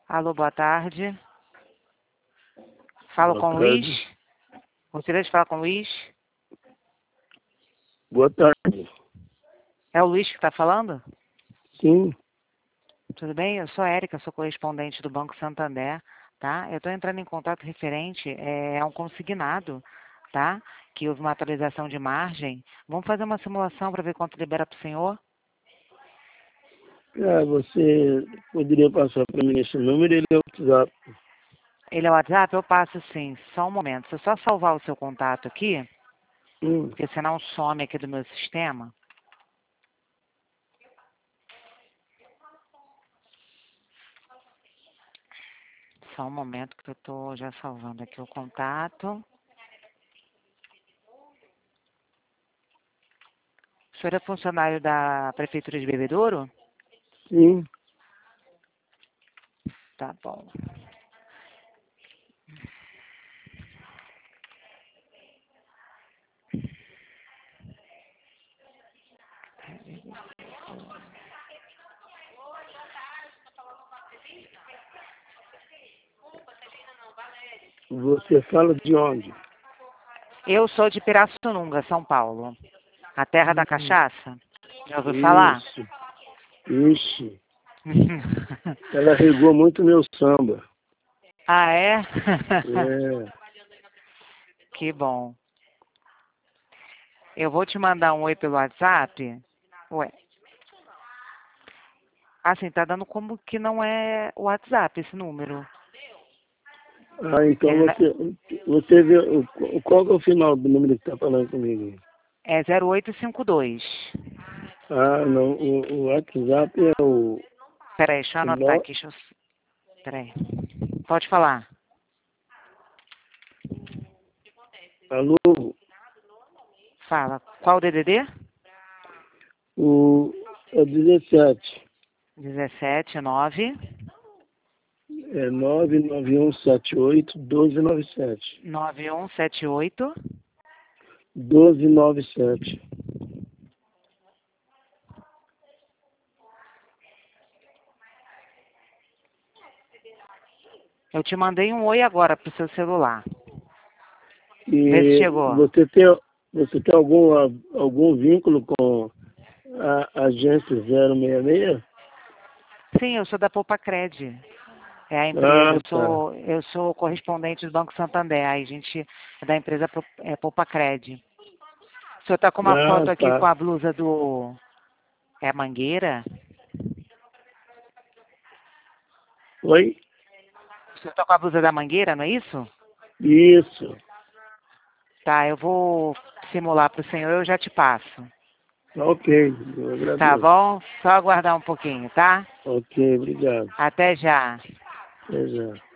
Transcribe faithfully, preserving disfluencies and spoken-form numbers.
Alô, boa tarde. Falo Boa com o tarde. Luiz. Gostaria de falar com o Luiz. Boa tarde. É o Luiz que está falando? Sim. Tudo bem? Eu sou a Érica, sou correspondente do Banco Santander, tá? Eu estou entrando em contato referente é, a um consignado, tá? Que houve uma atualização de margem. Vamos fazer uma simulação para ver quanto libera para o senhor? Ah, você poderia passar para mim esse número, ele é o WhatsApp. Ele é o WhatsApp? Eu passo sim. Só um momento. Se eu só salvar o seu contato aqui, Hum. porque senão some aqui do meu sistema. Só um momento que eu estou já salvando aqui o contato. O senhor é funcionário da Prefeitura de Bebedouro? Sim. Tá bom. Você fala de onde? Eu sou de Pirassununga, São Paulo. A terra da Hum. cachaça? Já ouviu falar? Isso. Ixi. Ela regou muito meu samba. Ah, é? É. Que bom. Eu vou te mandar um oi pelo WhatsApp. Ué. Assim, tá dando como que não é o WhatsApp esse número. Ah, então Ele você, você vê, o- qual que é o final do número que está falando comigo? é zero oito cinco dois. Ah, não, o, o WhatsApp é o, Peraí, deixa eu o anotar no, aqui. Deixa eu... Peraí. Pode falar. alô, Fala. Qual o D D D? o, é dezessete. dezessete nove É nove nove um sete oito um dois nove sete. nove um sete oito. doze nove sete. Eu te mandei um oi agora pro seu celular. Vê se E chegou. você tem, você tem algum, algum vínculo com a agência zero seis seis? Sim, eu sou da Poupa Cred. É a empresa, Ah, eu tá. sou, eu sou correspondente do Banco Santander. Aí a gente é da empresa Pro- é, Poupa Cred. O senhor tá com uma Ah, foto aqui com tá. a blusa do. É a Mangueira? Oi? O senhor tá com a blusa da Mangueira, não é isso? Isso. Tá, eu vou simular pro senhor, eu já te passo. Ok, eu Tá agradeço. bom? Só aguardar um pouquinho, tá? Ok, obrigado. Até já. Até já.